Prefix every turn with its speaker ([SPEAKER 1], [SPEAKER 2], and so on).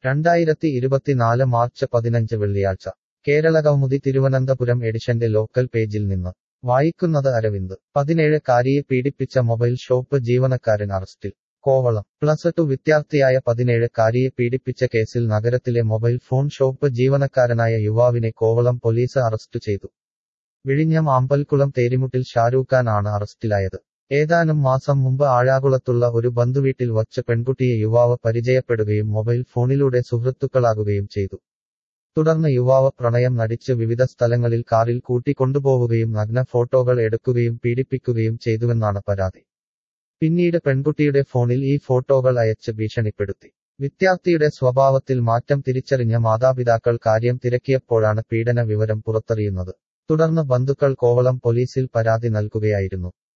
[SPEAKER 1] 2024 March 15 വെള്ളിയാഴ്ച കേരളകൗമുദി തിരുവനന്തപുരം എഡിഷന്റെ local പേജിൽ നിന്ന് വായിക്കുന്നത് അരവിന്ദ് 17-കാരിയെ പീഡിപ്പിച്ച മൊബൈൽ ഷോപ്പ് ജീവനക്കാരൻ അറസ്റ്റിൽ കോവളം +2 വിദ്യാർത്ഥിയായ 17-കാരിയെ പീഡിപ്പിച്ച കേസിൽ നഗരത്തിലെ മൊബൈൽ ഫോൺ ഷോപ്പ് ജീവനക്കാരനായ യുവാവിനെ കോവളം പോലീസ് അറസ്റ്റ് ചെയ്തു. വിഴിഞ്ഞം ആമ്പൽക്കുളം തേരിമുട്ടിൽ ഷാരൂഖ് ആണ് അറസ്റ്റിലായത്. ഏതാനും മാസം മുമ്പ് ആഴാകുളത്തുള്ള ഒരു ബന്ധുവീട്ടിൽ വച്ച് പെൺകുട്ടിയെ യുവാവ് പരിചയപ്പെടുകയും മൊബൈൽ ഫോണിലൂടെ സുഹൃത്തുക്കളാകുകയും ചെയ്തു. തുടർന്ന് യുവാവ് പ്രണയം നടിച്ച് വിവിധ സ്ഥലങ്ങളിൽ കാറിൽ കൂട്ടിക്കൊണ്ടുപോവുകയും നഗ്ന ഫോട്ടോകൾ എടുക്കുകയും പീഡിപ്പിക്കുകയും ചെയ്തുവെന്നാണ് പരാതി. പിന്നീട് പെൺകുട്ടിയുടെ ഫോണിൽ ഈ ഫോട്ടോകൾ അയച്ച് ഭീഷണിപ്പെടുത്തി. വിദ്യാർത്ഥിയുടെ സ്വഭാവത്തിൽ മാറ്റം തിരിച്ചറിഞ്ഞ മാതാപിതാക്കൾ കാര്യം തിരക്കിയപ്പോഴാണ് പീഡന വിവരം പുറത്തറിയുന്നത്. തുടർന്ന് ബന്ധുക്കൾ കോവളം പോലീസിൽ പരാതി നൽകുകയായിരുന്നു.